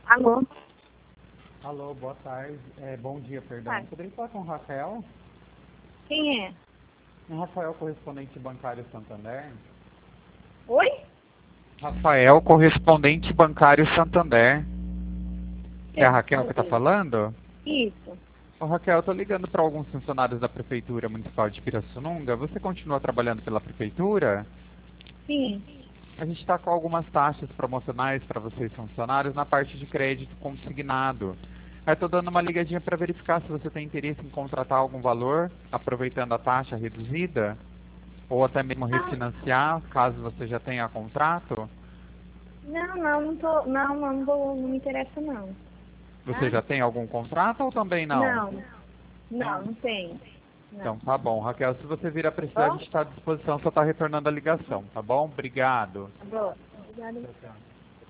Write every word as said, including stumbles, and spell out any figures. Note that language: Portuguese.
Alô? Alô, boa tarde. É, bom dia, perdão. Tá. Poderia falar com o Rafael? Quem é? O Rafael, correspondente bancário Santander. Oi? Rafael, correspondente bancário Santander. É a Raquel que está Isso. falando? Isso. Ô, Raquel, eu tô ligando para alguns funcionários da Prefeitura Municipal de Pirassununga. Você continua trabalhando pela Prefeitura? Sim. A gente está com algumas taxas promocionais para vocês funcionários na parte de crédito consignado. Eu estou dando uma ligadinha para verificar se você tem interesse em contratar algum valor, aproveitando a taxa reduzida, ou até mesmo refinanciar, caso você já tenha contrato. Não, não, não tô. Não, não, não, vou- não me interessa não. Você já tem algum contrato ou também não? Não. Não, não tem. Então Não. tá bom, Raquel, se você vir a precisar, a Ó, gente está à disposição, só está retornando a ligação, tá bom? Obrigado. tá bom. Obrigada. Tchau, tchau.